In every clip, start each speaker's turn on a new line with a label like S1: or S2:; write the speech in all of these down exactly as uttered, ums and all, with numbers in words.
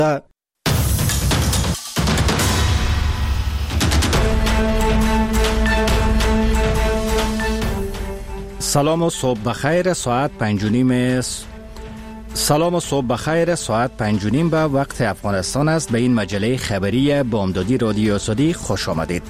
S1: سلام و صبح بخیر. ساعت پنج و نیم سلام و صبح بخیر. ساعت پنج و نیم به وقت افغانستان است. به این مجله خبری بامدادی رادیو آزادی خوش آمدید.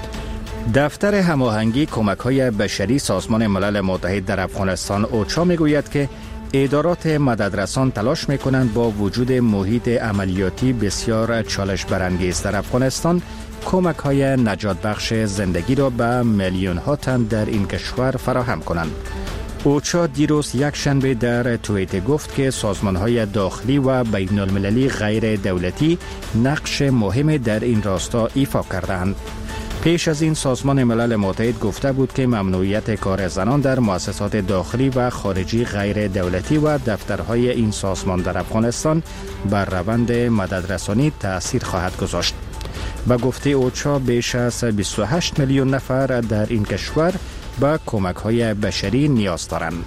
S1: دفتر هماهنگی کمک‌های بشری سازمان ملل متحد در افغانستان اوچا میگوید که ادارات مددرسان تلاش میکنند با وجود محیط عملیاتی بسیار چالش برانگیز در افغانستان کمک‌های نجات بخش زندگی را به میلیون ها تن در این کشور فراهم کنند. اوچا دیروز یک شنبه در توییتر گفت که سازمان‌های داخلی و بین المللی غیر دولتی نقش مهمی در این راستا ایفا کردند. پیش از این سازمان ملل متحد گفته بود که ممنوعیت کار زنان در مؤسسات داخلی و خارجی غیر دولتی و دفترهای این سازمان در افغانستان بر روند مددرسانی تأثیر خواهد گذاشت. به گفته اوچا بیش از بیست و هشت میلیون نفر در این کشور به کمک‌های بشری نیاز دارند.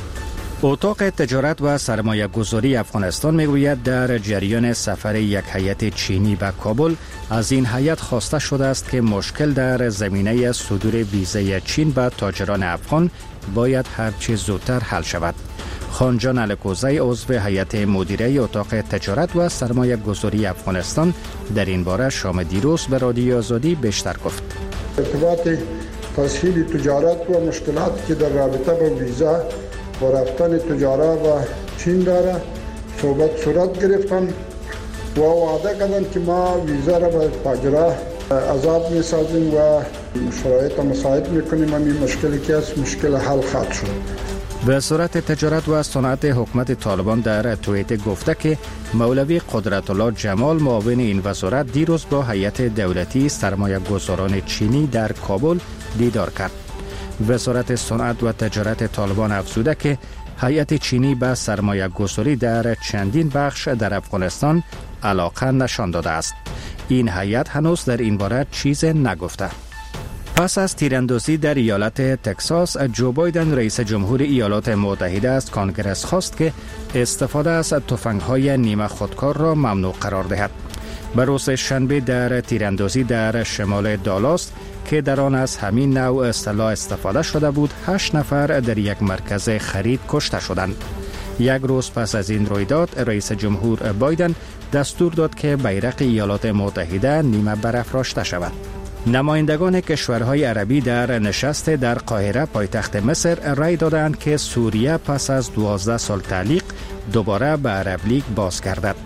S1: اتاق تجارت و سرمایه گذاری افغانستان میگوید در جریان سفر یک هیئت چینی به کابل از این هیئت خواسته شده است که مشکل در زمینه صدور ویزای چین به تاجران افغان باید هرچه زودتر حل شود. خانجان الکوزی عضو هیئت مدیره اتاق تجارت و سرمایه گذاری افغانستان در این باره شام دیروز به رادیو آزادی بیشتر گفت.
S2: ارتباط تسهیل تجارت و مشکلاتی که در رابطه با ویزا و رفتن تجارت و چین داره صحبت صورت گرفتن و وعده کردن که ما ویزا را به تاجران آزاد می‌سازیم و شرایط مساعد می‌کنیم و این مشکلی که است مشکل حل خواهد شد.
S1: وزارت تجارت و صنعت حکومت طالبان در توییتر گفته که مولوی قدرت الله جمال معاون این وزارت دیروز با هیئت دولتی سرمایه گذاران چینی در کابل دیدار کرد. وزارت صنعت و تجارت طالبان افزوده که هیئت چینی به سرمایه گذاری در چندین بخش در افغانستان علاقه نشان داده است. این هیئت هنوز در این باره چیز نگفته. پس از تیراندازی در ایالت تگزاس، جو بایدن رئیس جمهور ایالات متحده از کانگرس خواست که استفاده از تفنگ‌های نیمه خودکار را ممنوع قرار دهد. به روز شنبه در تیراندازی در شمال دالاس که در آن از همین نوع سلاح استفاده شده بود، هشت نفر در یک مرکز خرید کشته شدند. یک روز پس از این رویداد، رئیس جمهور بایدن دستور داد که بیرق ایالات متحده نیمه برافراشته شود. نمایندگان کشورهای عربی در نشست در قاهره پایتخت مصر رأی دادند که سوریه پس از دوازده سال تعلیق دوباره به عرب لیگ باز گردد.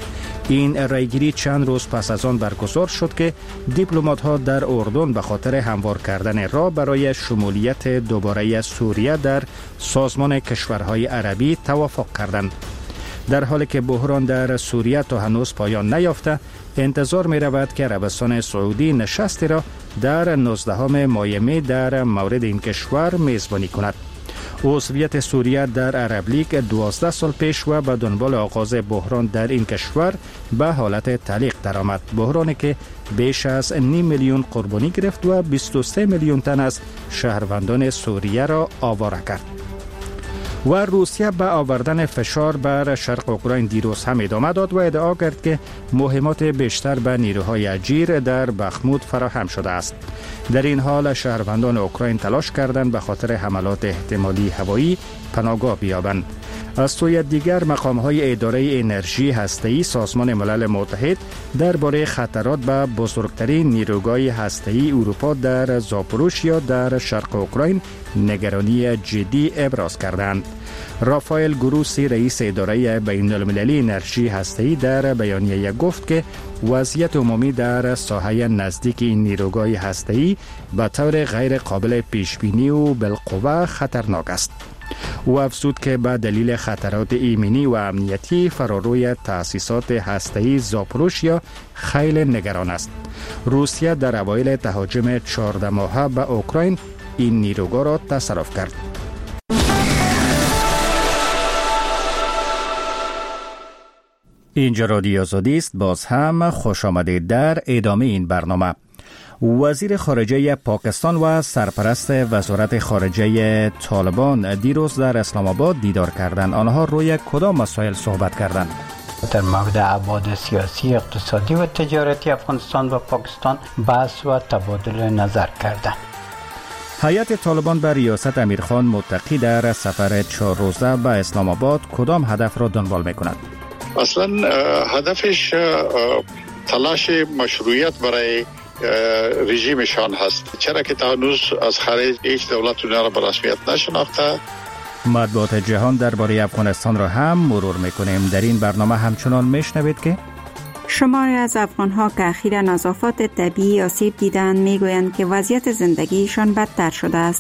S1: این رأیگیری چند روز پس از آن برگزار شد که دیپلمات‌ها در اردن به خاطر هموار کردن راه برای شمولیت دوباره سوریه در سازمان کشورهای عربی توافق کردند. در حالی که بحران در سوریه تا هنوز پایان نیافته، انتظار می رود که عربستان سعودی نشستی را در نوزدهم مای می در مورد این کشور میزبانی کند. عضویت سوریه در عرب لیگ دوازده سال پیش و به دنبال آغاز بحران در این کشور به حالت تعلیق درآمد. بحرانی که بیش از نیم میلیون قربانی گرفت و بیست و سه میلیون تن از شهروندان سوریه را آواره کرد. و روسیه به آوردن فشار بر شرق اوکراین دیروز هم ادامه داد و ادعا کرد که مهمات بیشتر به نیروهای اجیر در بخمود فراهم شده است. در این حال شهروندان اوکراین تلاش کردند به خاطر حملات احتمالی هوایی پناهگاه بیابند. از سوی دیگر مقام‌های اداره انرژی هسته‌ای سازمان ملل متحد درباره خطرات به بزرگترین نیروگاه هسته‌ای اروپا در زاپوروژیا در شرق اوکراین نگرانی جدی ابراز کردند. رافائل گروسی رئیس اداره بین المللی انرژی هسته‌ای در بیانیه گفت که وضعیت عمومی در ساحه نزدیک این نیروگاه هسته‌ای به طور غیر قابل پیش بینی و بالقوه خطرناک است. او افزود که به دلیل خطرات ایمنی و امنیتی فراروی تأسیسات هسته‌ای زاپوروژیا خیلی نگران است. روسیه در اوایل تهاجم چهارده ماهه به اوکراین این نیروگاه را تصرف کرد. اینجا رادیو آزادی است. باز هم خوش آمدید در ادامه این برنامه. وزیر خارجه پاکستان و سرپرست وزارت خارجه طالبان دیروز در اسلام آباد دیدار کردند. آنها روی کدام مسائل صحبت کردند؟
S3: در مورد ابعاد سیاسی، اقتصادی و تجارتی افغانستان و پاکستان بحث و تبادل نظر کردند.
S1: هیئت طالبان به ریاست امیرخان متقی در سفر چهار روزه به اسلام آباد کدام هدف را دنبال می‌کند؟
S4: اصلا هدفش تلاش مشروعیت برای رژیمشان هست، چرا که تا هنوز از خارج هیچ دولت اونها را به رسمیت نشناخته.
S1: مطبوعات جهان درباره افغانستان را هم مرور میکنیم. در این برنامه همچنان میشنوید که
S5: شماری از افغان‌ها که اخیراً نظافات طبیعی آسیب دیدند میگویند که وضعیت زندگیشان بدتر شده است.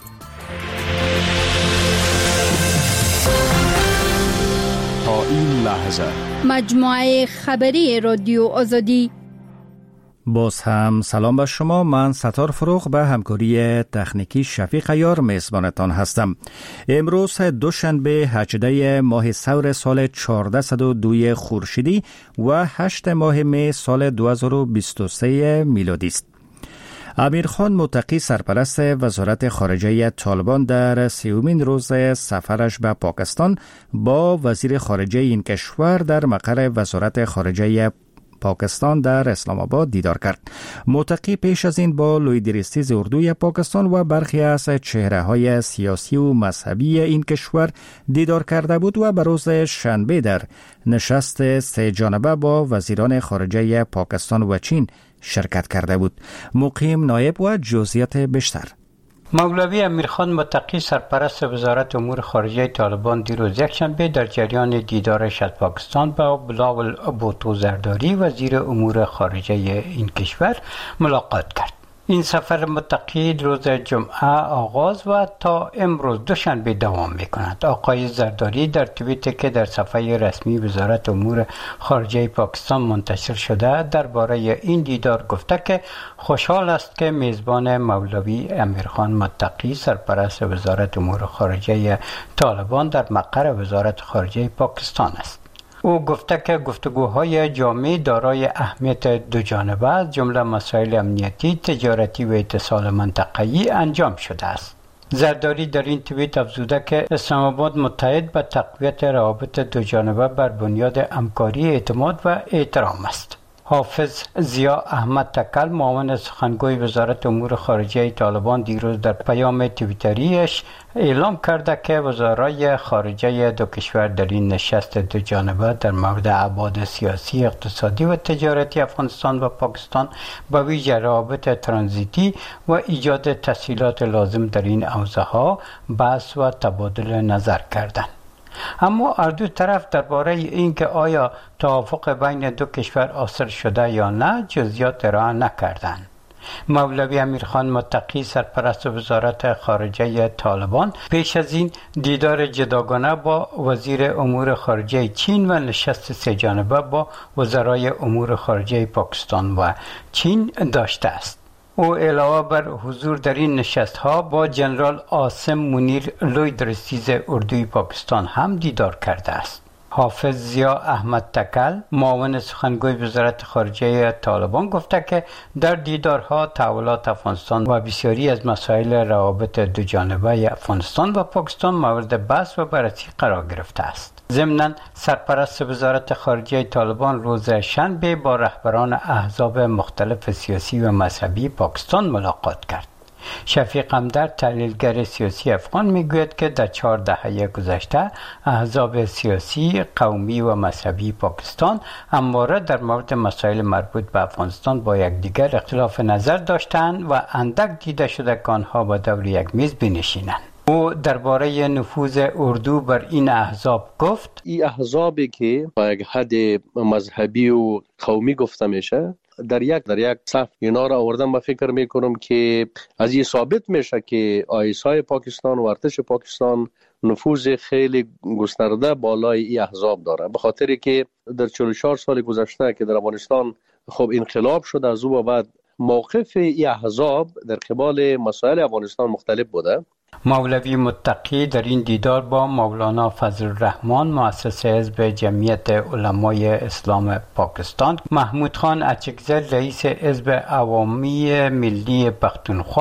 S1: تا این لحظه
S6: مجموعه خبری رادیو آزادی.
S1: باز هم سلام به شما. من ستار فروغ به همکاری تکنیکی شفیق عیار میزبانتان هستم. امروز دوشنبه هجدهم ماه ثور سال چهارصد و دو خورشیدی و هشتم ماه می سال دو هزار و بیست و سه میلادی است. امیرخان متقی سرپرست وزارت خارجه طالبان در سیومین روز سفرش به پاکستان با وزیر خارجه این کشور در مقر وزارت خارجه پاکستان در اسلام آباد دیدار کرد. متقی پیش از این با لویدریستیز اردوی پاکستان و برخی از چهره های سیاسی و مذهبی این کشور دیدار کرده بود و به روز شنبه در نشست سه جانبه با وزیران خارجه پاکستان و چین شرکت کرده بود. مقیم نایب و جزئیات بیشتر.
S3: مولوی امیرخان متقی سرپرست وزارت امور خارجه طالبان دیروز یکشنبه در جریان دیدارش از پاکستان با بلاول بوتو زرداری وزیر امور خارجه این کشور ملاقات کرد. این سفر متقی روز جمعه آغاز و تا امروز دوشنبه دوام می‌کند. آقای زرداری در توییتی که در صفحه رسمی وزارت امور خارجه پاکستان منتشر شده درباره این دیدار گفته که خوشحال است که میزبان مولوی امیرخان متقی سرپرست وزارت امور خارجه طالبان در مقر وزارت خارجه پاکستان است. او گفته که گفتگوهای جامع دارای اهمیت دو جانبه از جمله مسائل امنیتی، تجارتی و اتصال منطقه‌ای انجام شده است. زرداری در این توییت افزوده که اسلام آباد متحد به تقویت روابط دو جانبه بر بنیاد همکاری، اعتماد و احترام است. حافظ ضیا احمد تکل معاون سخنگوی وزارت امور خارجه طالبان دیروز در پیام توییتریش اعلام کرده که وزرای خارجه دو کشور در این نشست دو جانبه در مورد ابعاد سیاسی، اقتصادی و تجارتی افغانستان و پاکستان به ویژه روابط ترانزیتی و ایجاد تسهیلات لازم در این حوزه‌ها بحث و تبادل نظر کردند. اما هر دو طرف درباره اینکه آیا توافق بین دو کشور حاصل شده یا نه جزئیات ارائه نکردند. مولوی امیرخان متقی سرپرست وزارت خارجه طالبان پیش از این دیدار جداگانه با وزیر امور خارجه چین و نشست سه جانبه با وزرای امور خارجه پاکستان و چین داشته است. او علاوه بر حضور در این نشست‌ها با جنرال عاصم منیر لویدریستیز اردوی پاکستان هم دیدار کرده است. حافظ ضیا احمد تکل معاون سخنگوی وزارت خارجه طالبان گفته که در دیدارها تحولات افغانستان و بسیاری از مسائل روابط دو جانبه افغانستان و پاکستان مورد بحث و بررسی قرار گرفته است. ضمناً سرپرست وزارت خارجه طالبان روز شنبه با رهبران احزاب مختلف سیاسی و مذهبی پاکستان ملاقات کرد. شفیق همدرد تحلیلگر سیاسی افغان میگوید که در چهار دهه گذشته احزاب سیاسی، قومی و مذهبی پاکستان همواره در مورد مسائل مربوط به افغانستان با یکدیگر اختلاف نظر داشتند و اندک دیده شده که آنها به دور یک میز بنشینند. او درباره نفوذ اردو بر این احزاب گفت:
S7: این احزابی که با یک حد مذهبی و قومی گفته میشه در یک در یک صف اینا را آوردن، من فکر میکنم که از این ثابت میشه که آیسای پاکستان و ارتش پاکستان نفوذ خیلی گسترده بالای این احزاب داره، به خاطری که در چهل و چهار سال گذشته که در افغانستان خب انقلاب شد، از او بعد موقف این احزاب در قبال مسائل افغانستان مختلف بوده.
S3: مولوی متقی در این دیدار با مولانا فضل الرحمن مؤسس حزب جمعیت علمای اسلام پاکستان، محمود خان اچکزر رئیس حزب عوامی ملی پختونخوا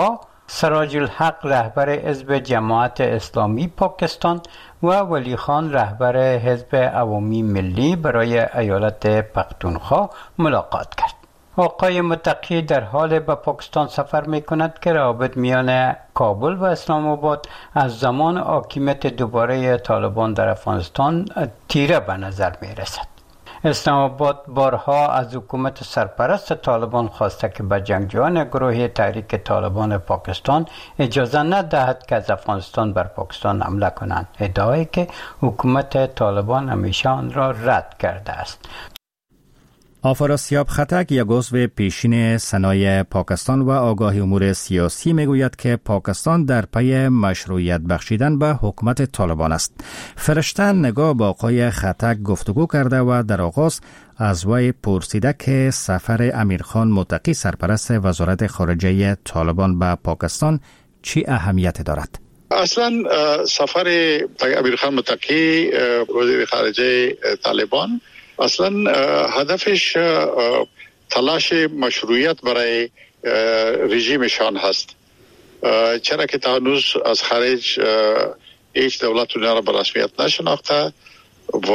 S3: سراج الحق رهبر حزب جماعت اسلامی پاکستان و ولی خان رهبر حزب عوامی ملی برای ایالت پختونخوا ملاقات کرد. آقای متقی در حال به پاکستان سفر می کند که روابط میان کابل و اسلام آباد از زمان حاکمیت دوباره طالبان در افغانستان تیره به نظر می رسد. اسلام آباد بارها از حکومت سرپرست طالبان خواسته که به جنگجویان گروه تحریک طالبان پاکستان اجازه ندهد که از افغانستان بر پاکستان حمله کنند، ادعایی که حکومت طالبان همیشه آن را رد کرده است.
S1: آفراسیاب خطک یک عضو پیشین سنای پاکستان و آگاه امور سیاسی میگوید که پاکستان در پی مشروعیت بخشیدن به حکومت طالبان است. فرشته نگاه با آقای خطک گفتگو کرده و در آغاز از وی پرسیده که سفر امیرخان متقی سرپرست وزارت خارجه طالبان به پاکستان چی اهمیت دارد؟
S4: اصلا سفر امیرخان متقی وزیر خارجه طالبان اصلا هدفش تلاش مشروعیت برای رژیمشان هست، چرا که تا هنوز از خارج هیچ دولت اونها را به رسمیت نشناخته و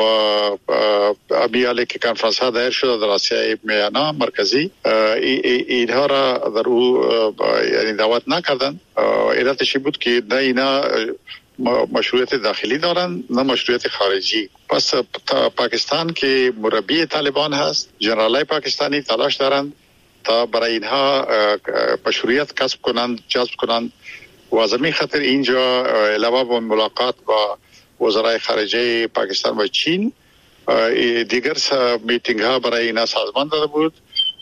S4: امیالی که کنفرانس ها دایر شده در آسیای میانه مرکزی اینها را در او یعنی دعوت نکردن. علتش بود که نه اینا مشروعیت داخلی دارن نه مشروعیت خارجی. پس پاکستان که مربی طالبان هست، جنرالای پاکستانی تلاش دارند تا برای اینها مشروعیت کسب کنند، جذب کنند و از همین خاطر اینجا علاوه بر ملاقات با وزرای خارجه پاکستان و چین دیگر میتینگ ها برای اینا سازمان داده بود.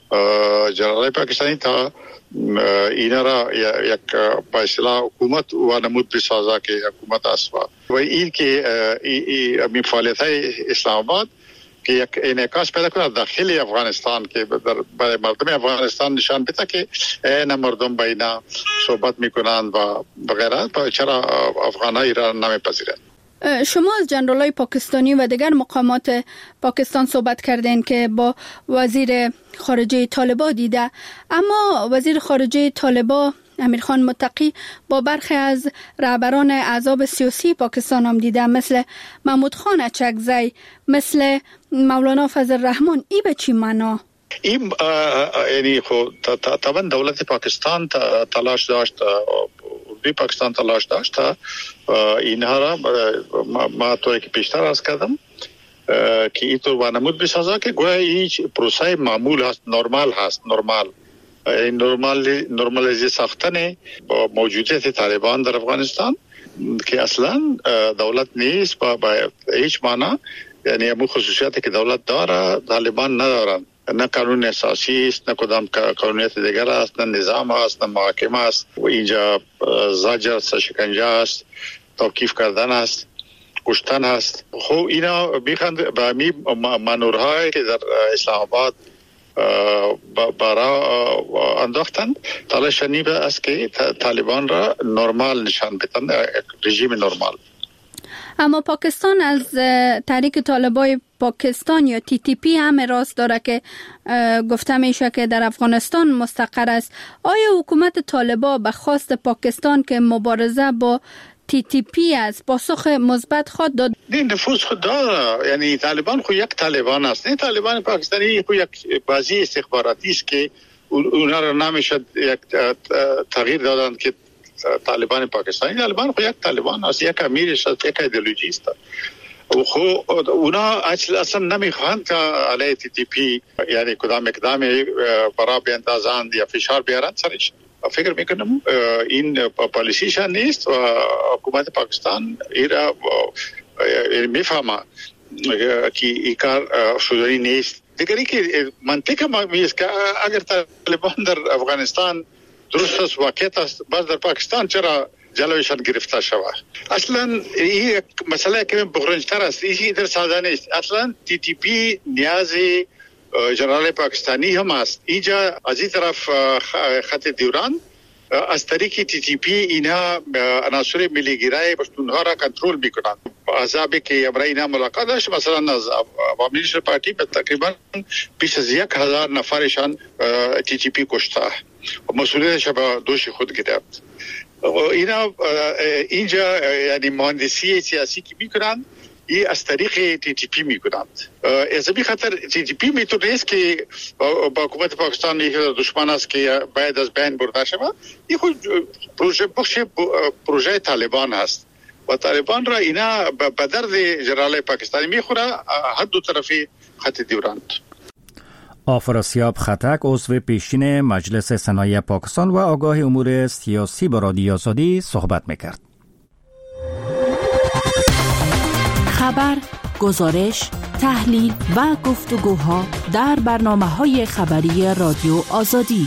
S4: جنرالای پاکستانی تا اینا را یک به اصطلاح حکومت و نمود بسازه که حکومت است و این که این فعالیت های اسلام آباد که یک انعکاس پیدا کنه داخل افغانستان که برای مردم افغانستان نشان بده که نه مردم با اینا صحبت میکنند و بغیره، چرا افغان‌ها را نمیپذیرند.
S6: شما از جنرالای پاکستانی و دیگر مقامات پاکستان صحبت کردین که با وزیر خارجه طالبان دیده، اما وزیر خارجه طالبان امیرخان متقی با برخی از رهبران احزاب سیاسی پاکستان هم دیده، مثل محمود خان اچکزی، مثل مولانا فضل الرحمن. ای به چی معنا؟
S4: این یعنی خب طبعا دولت پاکستان تلاش داشت، اردوی پاکستان تلاش داشت اینها را ما طوری که پیشتر عرض کردم که اینطور وانمود بسازه که گویا هیچ پروسه معمول هست، نرمال هست، نرمال نرمال نرمالیزی ساختن با موجودیت طالبان در افغانستان که اصلا دولت نیست با, با هیچ معنا، یعنی همون خصوصیاتی که دولت داره طالبان ندارن، نه قانون اساسی است، نه کدام قانونیت دیگر است، نه نظام است، نه محاکمه است و اینجا زجر است، شکنجه است، توقیف کردن است، کشتن است. خب اینا میخوند به می منورهای که در اسلام آباد برای انداختن تلاش نیبه است که طالبان را نرمال نشان بدن، رژیم نرمال.
S6: اما پاکستان از تحریک طالبان پاکستان یا تی تی پی هم راست داره که گفته میشه که در افغانستان مستقر است. آیا حکومت طالبان به خواست پاکستان که مبارزه با تی تی پی از پاسخ مثبت خود داد؟
S4: این نفوذ خود داره، یعنی طالبان خود یک طالبان است، نه طالبان پاکستانی خود یک بازی استخباراتی است که اونها را نمیشه یک تغییر دادند که طالبان پاکستانی. طالبان خود یک طالبان است، یک امیرش است، یک ایدئولوژی است و خو اونا اصلا نمیخواهند که علیه تی تی پی یعنی کدام اقدام برای بیاندازند یا فشار بیارند سرش. فکر میکنم این پالیسیشان نیست و حکومت پاکستان ایرا میفهمه که این کار شدنی نیست. دیگری که منطقه ما میست که اگر طالبان در افغانستان درست است، واقعیت است، باز در پاکستان چرا جلویشان گرفته شود؟ اصلا این مسئله که بغرنجتر است، این در ساده نیست. اصلا تی تی پی نیازی جنرال پاکستانی هم است. اینجا از این طرف خط دیوران از طریق تی تی پی اینا عناصر ملیگرای پشتونها را کنترل میکنند. احزابی که برای اینا ملاقات داشت، مثلا از عوامی نشر پارتی به تقریبا بیش از یک هزار نفرشان تی تی پی کشته و مسئولیتش به دوش خود گرفت. اینا اینجا یعنی مهندسی سیاسی که میکنند ای از طریق تی تی پی میکنند. از این خاطر تی تی پی میتونه نیست که با حکومت پاکستان یک دشمن است که باید از بین برده شود. این خود پروژه بخش پروژه طالبان است و طالبان را اینا به درد جنرال پاکستانی میخوره، هر دو طرفی خط دیورند.
S1: آفراسیاب خطک عضو پیشین مجلس صنایع پاکستان و آگاه امور سیاسی با رادیو آزادی صحبت میکرد.
S8: خبر، گزارش، تحلیل و گفتگوها در برنامه‌های خبری رادیو آزادی.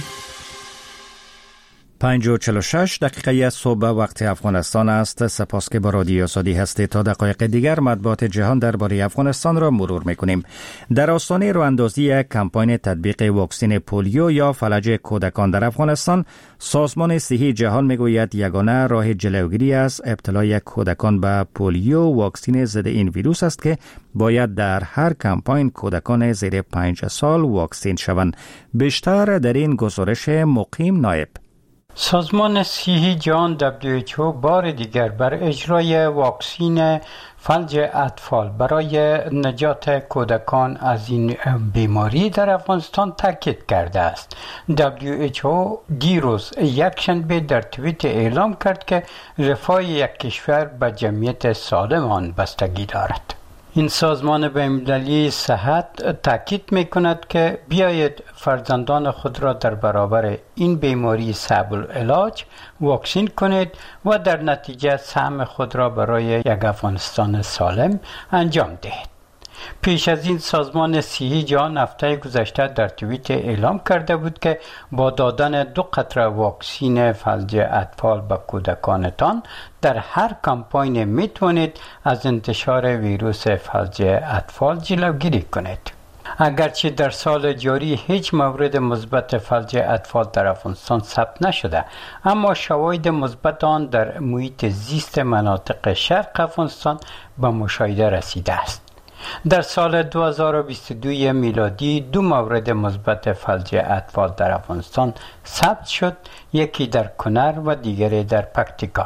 S1: پنج و چهل و شش دقیقه صبح وقت افغانستان است. سپاس که با رادیو آزادی هستید. تا دقایق دیگر مطبوعات جهان درباره افغانستان را مرور میکنیم. در آستانه راهاندازی کمپاین تطبیق واکسن پولیو یا فلج کودکان در افغانستان، سازمان صحی جهان میگوید یگانه راه جلوگیری از ابتلای کودکان به پولیو واکسن ضد این ویروس است که باید در هر کمپاین کودکان زیر پنج سال واکسن شوند. بیشتر در این گزارش مقیم نایب.
S3: سازمان صحی جهان دبلیو اچ او بار دیگر بر اجرای واکسن فلج اطفال برای نجات کودکان از این بیماری در افغانستان تاکید کرده است. دبلیو اچ او دیروز یک شنبه در توییت اعلام کرد که رفاه یک کشور به جمعیت سالم آن بستگی دارد. این سازمان بین‌المللی صحت تاکید می‌کند که بیایید فرزندان خود را در برابر این بیماری صعب العلاج واکسین کنید و در نتیجه سهم خود را برای یک افغانستان سالم انجام دهید. پیش از این سازمان صحی جهان هفته گذشته در توییت اعلام کرده بود که با دادن دو قطره واکسن فلج اطفال به کودکانتان در هر کمپاین میتوانید از انتشار ویروس فلج اطفال جلوگیری کنید. اگرچه در سال جاری هیچ مورد مثبت فلج اطفال در افغانستان ثبت نشده، اما شواهد مثبت آن در محیط زیست مناطق شرق افغانستان به مشاهده رسیده است. در سال دو هزار و بیست و دو میلادی دو مورد مثبت فلج اطفال در افغانستان ثبت شد، یکی در کنر و دیگری در پکتیکا.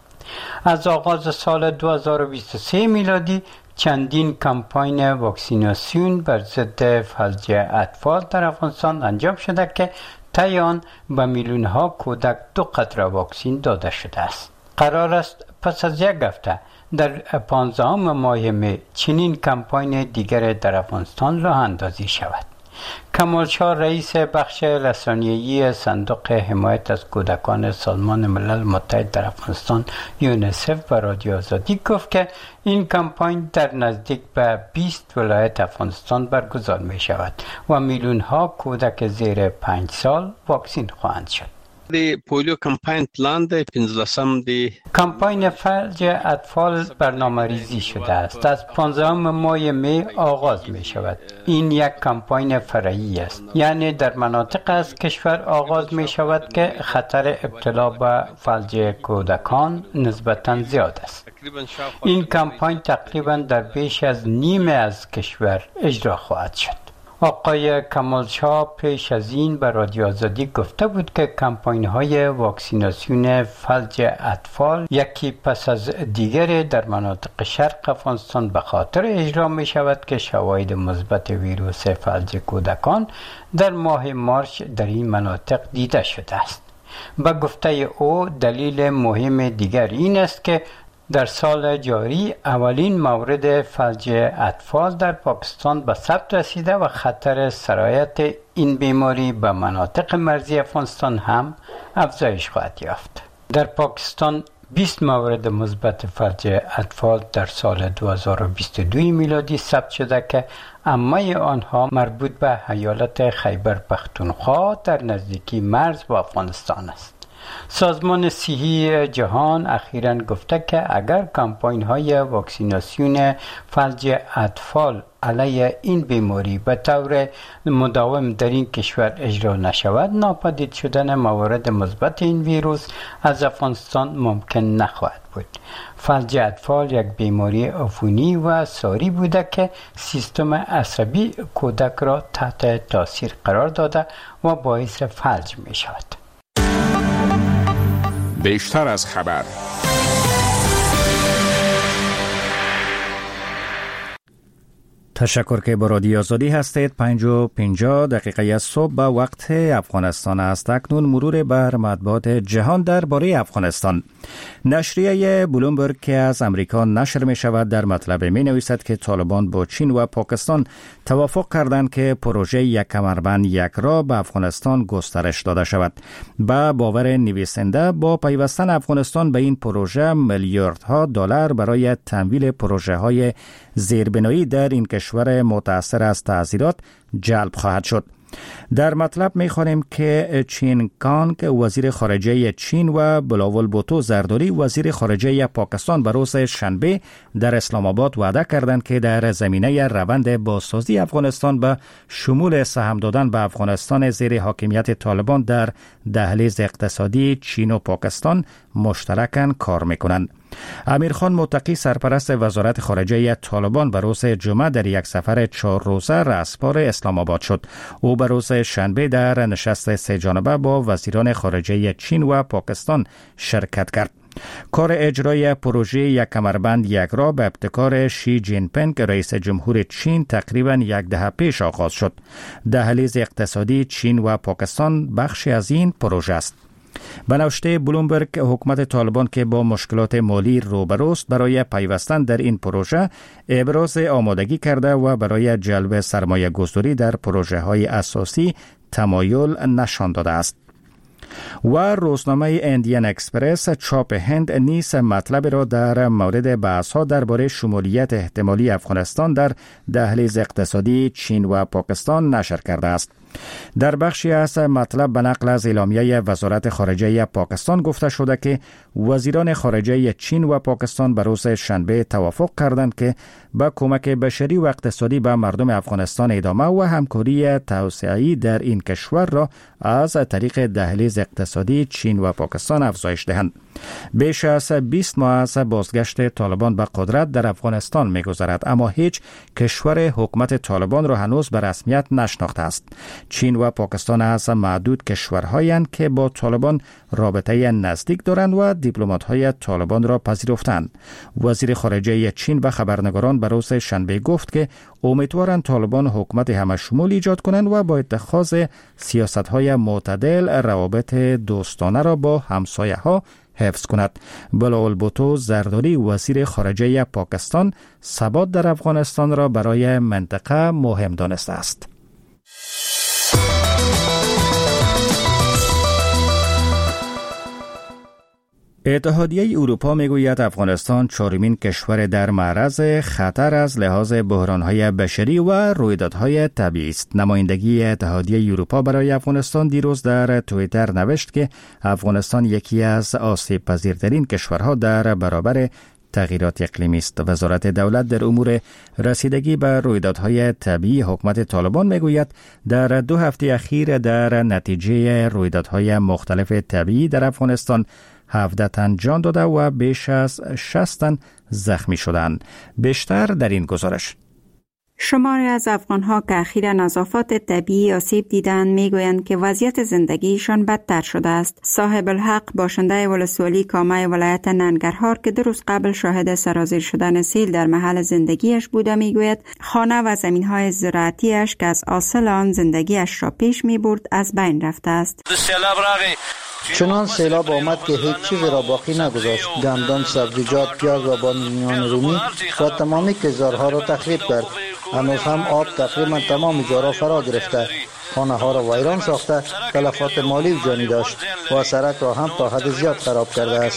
S3: از آغاز سال دو هزار و بیست و سه میلادی چندین کمپاین واکسیناسیون بر ضد فلج اطفال در افغانستان انجام شده که طی آن به میلیون ها کودک دو قطره واکسن داده شده است. قرار است پس از یک هفته در پانزدهم ماه می چنین کمپاین دیگر در افغانستان راه اندازی شود. کمال شاه رئیس بخش رسانه‌ای صندوق حمایت از کودکان سازمان ملل متحد در افغانستان یونیسف و رادیو آزادی گفت که این کمپاین در نزدیک به بیست ولایت افغانستان برگزار می شود و میلیون ها کودک زیر پنج سال واکسین خواهند شد.
S9: د پولیو کمپاین پلان د پنځلسم دی
S3: کمپاین فلج اطفال برنامه ریزی شده است. از پانزدهم ماه می آغاز می شود. این یک کمپاین فرعی است، یعنی در مناطق از کشور آغاز می شود که خطر ابتلا به فلج کودکان نسبتاً زیاد است. این کمپاین تقریباً در بیش از نیمه از کشور اجرا خواهد شد. آقای کمال شاه پیش از این به رادیو آزادی گفته بود که کمپاین های واکسیناسیون فلج اطفال یکی پس از دیگری در مناطق شرق افغانستان به خاطر اجرا می شود که شواهد مثبت ویروس فلج کودکان در ماه مارس در این مناطق دیده شده است. به گفته او دلیل مهم دیگر این است که در سال جاری اولین مورد فلج اطفال در پاکستان به ثبت رسیده و خطر سرایت این بیماری به مناطق مرزی افغانستان هم افزایش خواهد یافت. در پاکستان بیست مورد مثبت فلج اطفال در سال دو هزار و بیست و دو میلادی ثبت شده که عمه آنها مربوط به ایالت خیبر پختونخوا در نزدیکی مرز با افغانستان است. سازمان صحی جهان اخیراً گفته که اگر کمپاین های واکسیناسیون فلج اطفال علیه این بیماری به طور مداوم در این کشور اجرا نشود، ناپدید شدن موارد مثبت این ویروس از افغانستان ممکن نخواهد بود. فلج اطفال یک بیماری عفونی و ساری بوده که سیستم عصبی کودک را تحت تاثیر قرار داده و باعث فلج می شود.
S10: بیشتر از خبر.
S1: تشکر که با رادیو آزادی هستید. پنج و پنجاه دقیقه از صبح به وقت افغانستان است. اکنون مرور بر مطبوعات جهان درباره افغانستان. نشریه بلومبرگ که از امریکا نشر می شود در مطلب می نویسد که طالبان با چین و پاکستان توافق کردند که پروژه یک کمربند یک راه به افغانستان گسترش داده شود. با باور نویسنده با پیوستن افغانستان به این پروژه میلیاردها دلار برای تمویل پروژه های زیربنایی در این کشور متأثر از تعذیرات جلب خواهد شد. در مطلب می‌خوانیم که چین کانگ وزیر خارجه چین و بلاول بوتو زرداری وزیر خارجه پاکستان به روز شنبه در اسلام آباد وعده کردند که در زمینه روند بازسازی افغانستان به شمول سهم دادن به افغانستان زیر حاکمیت طالبان در دهلیز اقتصادی چین و پاکستان مشترکاً کار می‌کنند. امیرخان متقی سرپرست وزارت خارجه طالبان به روز جمعه در یک سفر چهار روزه رسپار اسلام آباد شد. او به روز شنبه در نشست سه جانبه با وزیران خارجه چین و پاکستان شرکت کرد. کار اجرای پروژه یک کمربند یک راه به ابتکار شی جین پینگ رئیس جمهور چین تقریباً یک دهه پیش آغاز شد. دهلیز اقتصادی چین و پاکستان بخشی از این پروژه است. به نوشته بلومبرگ حکومت طالبان که با مشکلات مالی روبروست برای پیوستن در این پروژه ابراز آمادگی کرده و برای جلب سرمایه گذاری در پروژه های اساسی تمایل نشان داده است. و روزنامه اندین اکسپرس چاپ هند نیز مطلب را در مورد بحث ها درباره شمولیت احتمالی افغانستان در دهلیز اقتصادی چین و پاکستان نشر کرده است. در بخشی از مطلب به نقل از اعلامیه وزارت خارجه پاکستان گفته شده که وزیران خارجه چین و پاکستان به روز شنبه توافق کردند که با کمک بشری و اقتصادی به مردم افغانستان ادامه و همکاری توسعه‌ای در این کشور را از طریق دهلیز اقتصادی چین و پاکستان افزایش دهند. بیش از بیست ماه از بازگشت طالبان به قدرت در افغانستان می‌گذرد، اما هیچ کشور حکومت طالبان را هنوز به رسمیت نشناخته است. چین و پاکستان از معدود کشورهایند که با طالبان رابطه نزدیک دارند و دیپلمات‌های طالبان را پذیرفتند. وزیر خارجه چین به خبرنگاران به روز شنبه گفت که امیدوارند طالبان حکومت همه‌شمول ایجاد کنند و با اتخاذ سیاست‌های معتدل روابط دوستانه را با همسایه‌ها حفظ کند. بلاول بوتو زرداری وزیر خارجه پاکستان ثبات در افغانستان را برای منطقه مهم دانسته است. اتحادیه اروپا میگوید افغانستان چهارمین کشور در معرض خطر از لحاظ بحران‌های بشری و رویدادهای طبیعی است. نمایندگی اتحادیه اروپا برای افغانستان دیروز در توییتر نوشت که افغانستان یکی از آسیب پذیرترین کشورها در برابر تغییرات اقلیمی است. وزارت دولت در امور رسیدگی به رویدادهای طبیعی حکومت طالبان میگوید در دو هفته اخیر در نتیجه رویدادهای مختلف طبیعی در افغانستان هفده تن جان داده و بیش از شصت تن زخمی شدند. بیشتر در این گزارش.
S5: شماری از افغان‌ها که اخیراً از آفات طبیعی آسیب دیدند میگویند که وضعیت زندگیشان بدتر شده است. صاحب الحق باشنده ولسوالی کامه ولایت ننگرهار که دو روز قبل شاهد سرازیر شدن سیل در محل زندگیش بوده میگوید خانه و زمین‌های زراعتیش که از حاصل آن زندگیش را پیش می‌برد از بین رفته است.
S11: چنان سیلاب آمد که هیچ چیز را باقی نگذاشت. گندم، سبزیجات، پیاز و بانیان رومی و تمامی کشاورزها را تخریب کرد. هنوز هم آب تقریبا تمام جا فرا گرفته، خانه ها را ویران ساخته، تلفات مالی و جانی داشت و سرک را هم تا حد زیاد خراب کرده است.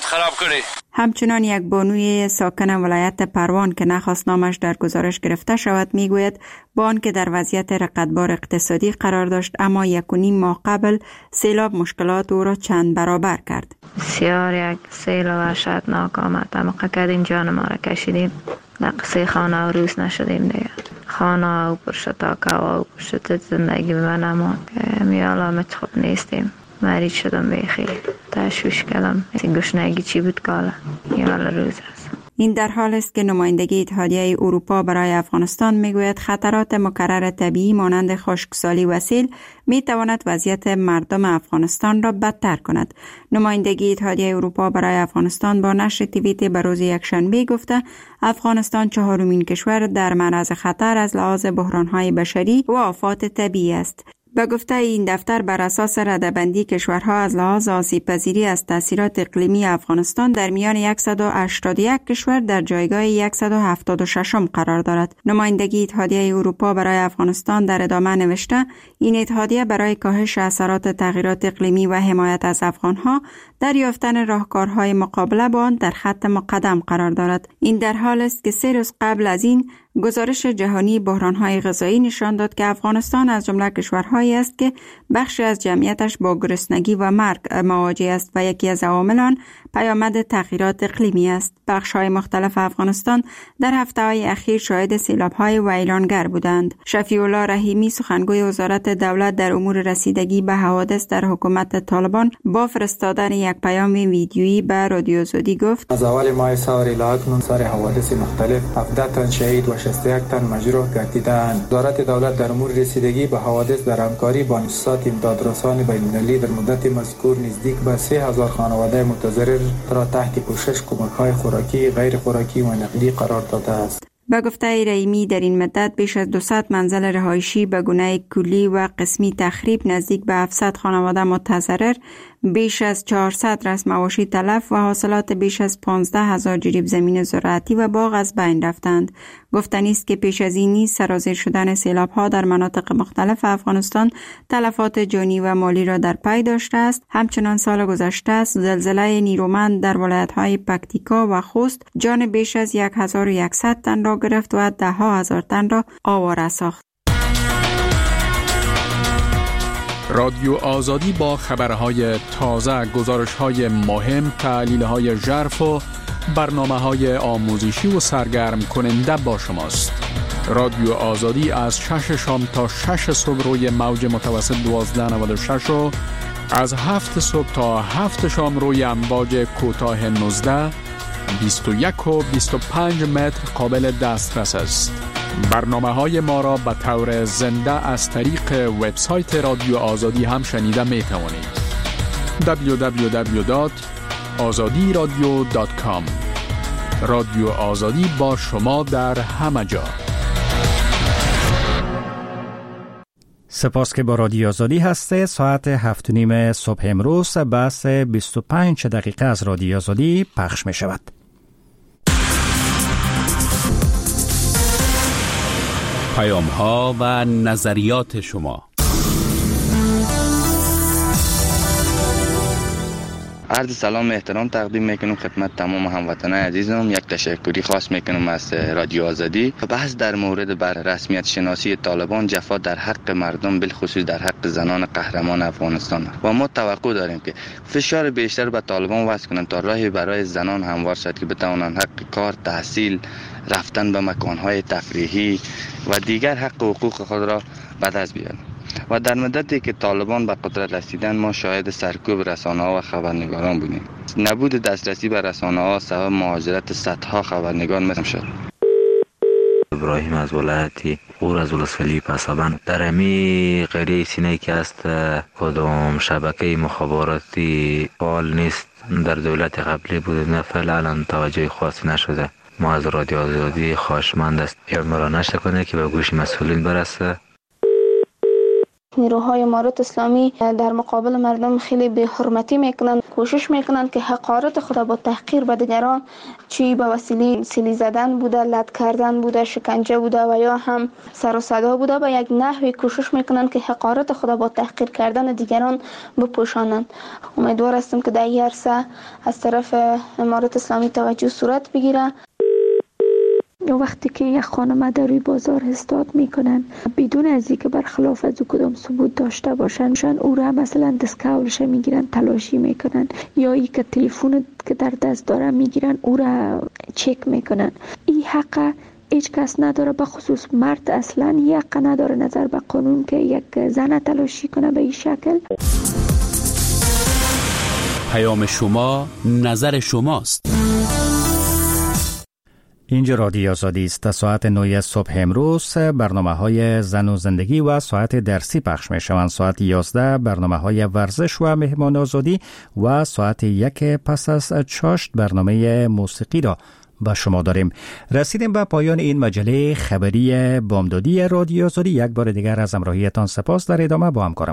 S10: خراب کردی.
S5: همچنان یک بانوی ساکن ولایت پروان که نخواست نامش در گزارش گرفته شود میگوید با آنکه در وضعیت رقتبار اقتصادی قرار داشت اما یک و نیم ماه قبل سیلاب مشکلات او را چند برابر کرد.
S12: بسیار یک سیل وحشتناک آمد. موقع کردیم جان ما را کشیدیم. در قصه خانه و روز نشدیم دیگه. خانه او پرشت تا کوا او پرشت زندگی به من اماد که میالامت خوب نیستیم. مریض شدم بیخی تشویش کردم. گشنگی چی بود کالا یال روز است.
S5: این در حال است که نمایندگی اتحادیه اروپا برای افغانستان میگوید خطرات مکرر طبیعی مانند خشکسالی و سیل میتواند وضعیت مردم افغانستان را بدتر کند. نمایندگی اتحادیه اروپا برای افغانستان با نشر توییت به روز یکشنبه گفته افغانستان چهارمین کشور در معرض خطر از لحاظ بحران‌های بشری و آفات طبیعی است. به گفته این دفتر بر اساس رده‌بندی کشورها از لحاظ آسیب‌پذیری از تاثیرات اقلیمی افغانستان در میان صد و هشتاد و یک کشور در جایگاه صد و هفتاد و شش قرار دارد. نمایندگی اتحادیه اروپا برای افغانستان در ادامه نوشته این اتحادیه برای کاهش اثرات تغییرات اقلیمی و حمایت از افغانها در یافتن راهکارهای مقابله با آن در خط مقدم قرار دارد. این در حال است که سه روز قبل از این گزارش جهانی بحران‌های غذایی نشان داد که افغانستان از جمله کشورهایی است که بخشی از جمعیتش با گرسنگی و مرگ مواجه است و یکی از عوامل آن پیامد تغییرات اقلیمی است. بخش‌های مختلف افغانستان در هفته‌های اخیر شاهد سیلاب‌های ویرانگر بودند. شفیع الله رحیمی سخنگوی وزارت دولت در امور رسیدگی به حوادث در حکومت طالبان با فرستادن یک پیام ویدیویی به رادیو آزادی گفت:
S13: از اول ماه سال الی اکنون سر حوادث مختلف هفده تن شهید و شصت و یک تن مجروح گردیدند. وزارت دولت در امور رسیدگی به حوادث در همکاری با مؤسسات امدادرسان بین‌المللی در مدت مذکور نزدیک به سه هزار خانواده متضرر را تحت پوشش کمک‌های خوراکی، غیر خوراکی و نقدی قرار داده است.
S5: به گفته رحیمی در این مدت بیش از دویست منزل رهایشی به گونه کلی و قسمی تخریب، نزدیک به هفتصد خانواده متضرر، بیش از چهارصد رأس مواشی تلف و حاصلات بیش از پانزده هزار جریب زمین زراعتی و باغ از بین رفتند. گفتنی است که پیش از این نیز سرازیر شدن سیلاب‌ها در مناطق مختلف افغانستان تلفات جانی و مالی را در پی داشته است. همچنان سال گذشته زلزله نیرومند در ولایت‌های پکتیکا و خوست جان بیش از هزار و صد تن را گرفت و ده ها هزار تن را آواره ساخت.
S14: رادیو آزادی با خبرهای تازه، گزارش‌های مهم، تحلیل‌های ژرف و برنامه‌های آموزشی و سرگرم کننده با شماست. رادیو آزادی از شش شام تا شش صبح روی موج متوسط دوازده نود و شش و از هفت صبح تا هفت شام روی امواج کوتاه نوزده، بیست و یک و بیست و پنج متر قابل دسترس است. برنامه‌های ما را به طور زنده از طریق وبسایت رادیو آزادی هم شنیده می توانید. دبلیو دبلیو دبلیو دات آزادی رادیو دات کام. رادیو آزادی با شما در همه جا.
S1: سپاس که با رادیو آزادی هسته. ساعت هفت و نیم صبح امروز بحث بیست و پنج دقیقه از رادیو آزادی پخش می شود.
S15: پیام ها و نظریات شما.
S16: عرض سلام احترام تقدیم میکنم خدمت تمام هموطنان عزیزم. یک تشکری خاص میکنم از رادیو آزادی. بحث در مورد بر رسمیت شناسی طالبان، جفا در حق مردم، بالخصوص در حق زنان قهرمان افغانستان و ما توقع داریم که فشار بیشتر به طالبان وضع کنند تا راهی برای زنان هموار شد که بتوانند حق کار، تحصیل، رفتن به مکانهای تفریحی و دیگر حق و حقوق خود را به دست بیارند. و در مدتی که طالبان به قدرت رسیدن ما شاهد سرکوب رسانه‌ها و خبرنگاران بودیم. نبود دسترسی به رسانه‌ها سبب مهاجرت صدها خبرنگار مثل شد.
S17: ابراهیم از ولایتی غور از ولسوالی پسابند. در امی قریه سینه که است کدام شبکه مخابراتی فعال نیست. در دولت قبلی بود، نه فعلا توجه خاصی نشده. ما از رادیو آزادی خواهشمند است اعلام را نشر کنه که به گوش مسئولین برسه.
S18: نیروهای امارت اسلامی در مقابل مردم خیلی بی حرمتی میکنن.
S10: کوشش میکنن که حقارت خود با تحقیر به دیگران، چی به وسیله سیلی زدن بوده، لط کردن بوده، شکنجه بوده و یا هم سر و صدا بوده، به یک نحوی کوشش میکنن که حقارت خود با تحقیر کردن دیگران بپوشانند. امیدوار هستم که در این عرصه از طرف امارت اسلامی توجه صورت بگیره.
S18: وقتی که یک خانم در روی بازار استاد میکنن بدون از اینکه برخلاف از او کدام ثبوت داشته باشن، او را مثلا دستکولش میگیرن، تلاشی میکنن، یا ای که تلفن که در دست داره میگیرن او را چک میکنن. این حق هیچ کس نداره، به خصوص مرد اصلا یک حق نداره نظر به قانون که یک زن تلاشی کنه به این شکل.
S15: پیام شما نظر شماست.
S1: اینجا رادیو آزادی است. ساعت نه صبح امروز برنامه های زن و زندگی و ساعت درسی پخش می شوند. ساعت یازده برنامه های ورزش و مهمان آزادی و ساعت یک پس از چاشت برنامه موسیقی را با شما داریم. رسیدیم به پایان این مجله خبری بامدادی رادیو آزادی. یک بار دیگر از همراهیتان سپاس. در ادامه با همکارم